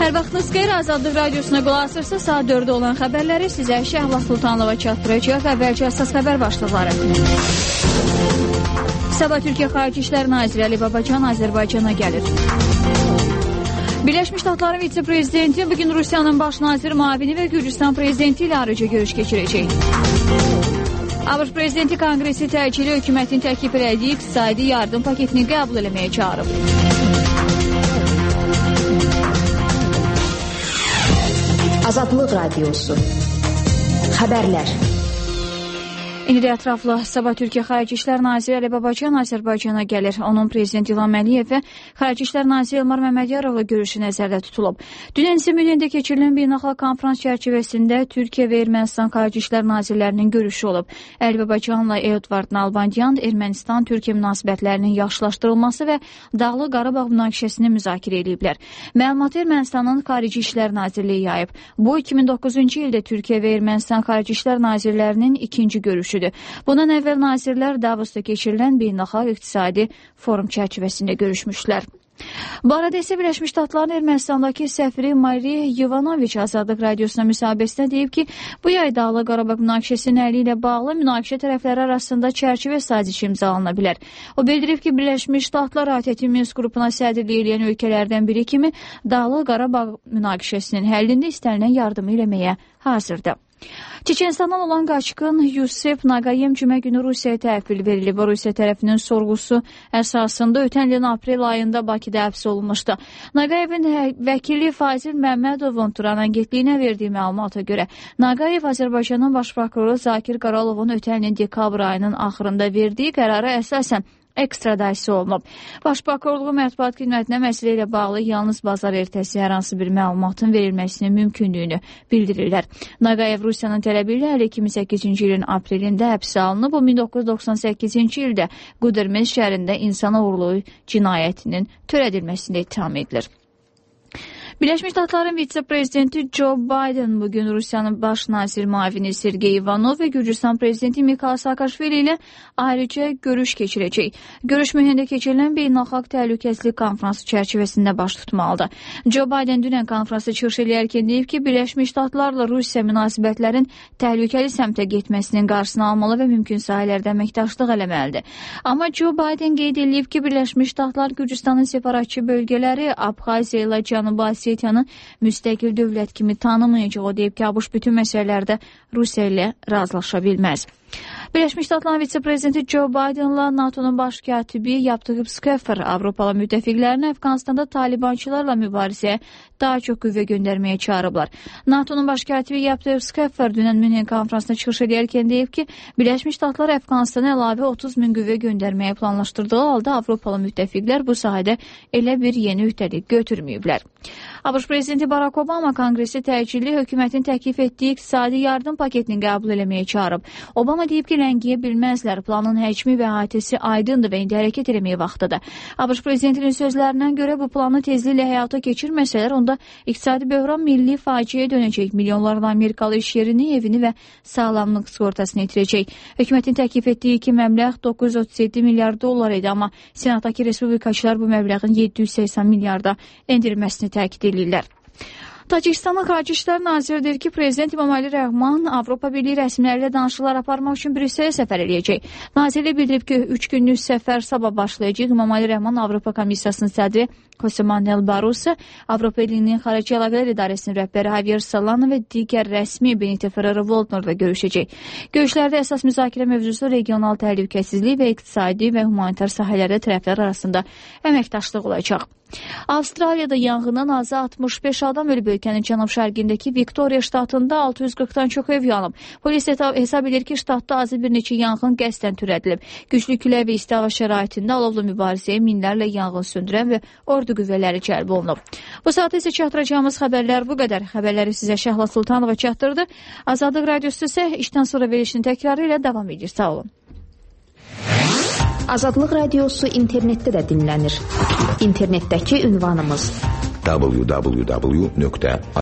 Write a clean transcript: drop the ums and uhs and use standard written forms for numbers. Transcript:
Hər vaxtınız xeyir, Azadlıq Radiosuna qulaq asırsınız. Saat 4-də olan xəbərləri sizə Şəhla Sultanova çatdıracaq. Əvvəlcə əsas xəbər başlıqları. Sabah Türkiyə Xarici İşlər Naziri Əli Babacan Azərbaycana gəlir. Birləşmiş Ştatların vitse-prezidenti bugün Rusiyanın baş naziri müavini və Gürcüstan prezidenti ilə ayrıca görüş keçirəcək. ABŞ prezidenti Konqresi təcili hökumətin təklif elədiyi iqtisadi yardım paketini qəbul eləməyə çağırıb. Azadlıq Radiosu. Xəbərlər. İndi də ətraflı Sabah Türkiyə Xarici İşlər Naziri Əli Babacan Azərbaycana gəlir. Onun Prezident İlham Əliyev və Xarici İşlər Naziri Elmar Məmmədyarovla görüşü nəzərdə tutulub. Dünən isə Münyendə keçirilən beynəlxalq konfrans çərçivəsində Türkiyə və Ermənistan Xarici İşlər Nazirlərinin görüşü olub. Əli Babacanla Eduard Nalbandyan Ermənistan-Türkiyə münasibətlərinin yaxşılaşdırılması və Dağlıq Qarabağ münaqişəsini müzakirə ediblər. Məlumatı Ermənistanın Xarici İşlər Nazirliyi yayıb. Bu 2009-cu ildə Türkiyə və Ermənistan Xarici İşlər Nazirlərinin ikinci görüşü. Bundan əvvəl nazirlər Davosda keçirilən beynəlxalq iqtisadi forum çərçivəsində görüşmüşlər. Bu arada isə Birləşmiş Ştatların Ermənistandakı səfiri Mariya Yevanoviç Azadlıq Radiosuna müsahibəsində deyib ki, bu yay Dağlıq Qarabağ münaqişəsinin əli ilə bağlı münaqişə tərəfləri arasında çərçivə sazişi imzalana bilər. O bildirib ki, Birləşmiş Ştatlar ATƏT Minsk qrupuna sədrlik edən ölkələrdən biri kimi Dağlıq Qarabağ münaqişəsinin həllində istənilən yardımı eləməyə hazırdır. Çeçenistandan olan qaçqın Yusif Naqayev cümə günü Rusiyaya təhvil verilib. Rusiya tərəfinin sorğusu əsasında ötən ilin aprel ayında Bakıda həbs olunmuşdu. Naqayevin vəkili Fazil Məmmədovun Turan agentliyinə verdiyi məlumata görə Naqayev Azərbaycanın baş prokuroru Zakir Qaralovun ötən ilin dekabr ayının axırında verdiyi qərara əsasən ekstradasiya olunub. Baş prokurorluğu mətbuat xidmətinə məsələ ilə bağlı yalnız bazar ertəsi hər hansı bir məlumatın verilməsinin mümkünlüyünü bildirirlər. Naqayev Rusiyanın tələbi ilə 2008-ci ilin aprelində həbsə alınıb. O 1998-ci ildə Qudermes şəhərində insan oğurluğu cinayətinin törədilməsində ittiham edilir. Birləşmiş Ştatların vitse-prezidenti Joe Biden bugün Rusiyanın baş nazir müavini Sergey Ivanov və Gürcüstan prezidenti Mikhail Saakashvili ilə ayrıca görüş keçirəcək. Görüş Münyendə keçirilən beynəlxalq təhlükəsizlik konfransı çərçivəsində baş tutmalıdır. Joe Biden dünən konfransı çıxış edərkən deyib ki, Birləşmiş Ştatlarla Rusiya münasibətlərin təhlükəli səmtə getməsinin qarşısını almalı və mümkün sahələrdə əməkdaşlıq eləməlidir. Amma Joe Biden qeyd edib ki, Birləşmiş Ştatlar Gürcüstanın separatçı bölgələri Abxaziya ilə Cənubi Osetiyanı müstəqil dövlət kimi tanımayacaq. O deyib ki, ABŞ bütün məsələlərdə Rusiya ilə razılaşa bilməz. Birləşmiş Ştatların vitse-prezidenti Joe Biden'la NATO'nun baş katibi Yaptığıb Skeffer Avropalı müttəfiqlərini Əfqanistanda talibançılarla mübarizəyə daha çox qüvvə göndərməyə çağırıblar. NATO'nun baş katibi Yaptığıb Skeffer dünən Münhen konfransına çıxış edərkən deyib ki, Birləşmiş Ştatlar Əfqanistana əlavə 30 min qüvvə göndərməyə planlaşdırdığı halda Avropalı müttəfiqlər bu sahədə elə bir yeni öhdəlik götürməyiblər. ABŞ prezidenti Barack Obama Konqresi təcili hökumətin təklif etdiyi iqtisadi yardım paketini qəbul eləməyə çağırıb. Obama deyib ki, ləngiyə bilməzlər. Planın həcmi və əhatəsi aydındır və indi hərəkət eləməyə vaxtıdır. ABŞ prezidentinin sözlərindən görə bu planı tezliklə həyata keçirməsələr, onda iqtisadi böhran milli faciəyə dönəcək. Milyonlarla Amerikalı iş yerini, evini və sağlamlıq sığortasını itirəcək. Hökumətin təklif etdiyi iki məbləğ 937 milyard dollar idi, amma Senatdakı respublikaçılar bu məbləğin 780 milyarda endirilməsini təkid edirlər. Tacikistanın Xarici İşlər Naziri deyir ki, Prezident İmamali Rəhman Avropa Birliyi rəsmiləri ilə danışıqlar aparmaq üçün Brüsselə səfər eləyəcək. Nazirlik bildirib ki, 3 günlük səfər sabah başlayacaq. İmamali Rəhman Avropa Komissiyasının sədri Jose Manuel Barroso, Avropa Birliyinin Xarici Əlaqələr İdarəsinin rəhbəri Javier Solana və digər rəsmi Benito Ferrero-Waldner'la görüşəcək. Görüşlərdə əsas müzakirə mövzusu regional təhlükəsizlik və iqtisadi və humanitar sahələrdə tərəflər arasında əməkdaşlıq olacaq. Avstraliyada yanğından azı 65 adam ölüb. Ölkənin cənub-şərqindəki Viktoriya ştatında 640-dan çox ev yanıb. Polis hesab edir ki, ştatda azı bir neçə yanğın qəsdən törədilib. Güclü külək və isti hava şəraitində alovlu mübarizəyə minlərlə yanğın söndürən və ordu qüvvələri cəlb olunub. Bu saat isə çatdıracağımız xəbərlər bu qədər. Xəbərləri sizə Şəhla Sultanova çatdırdı. Azadlıq Radiosu isə işdən sonra verilişinin təkrarı ilə davam edir. Sağ olun. Azadlıq Radiosu internetdə də dinlənir. İnternetdəki ünvanımız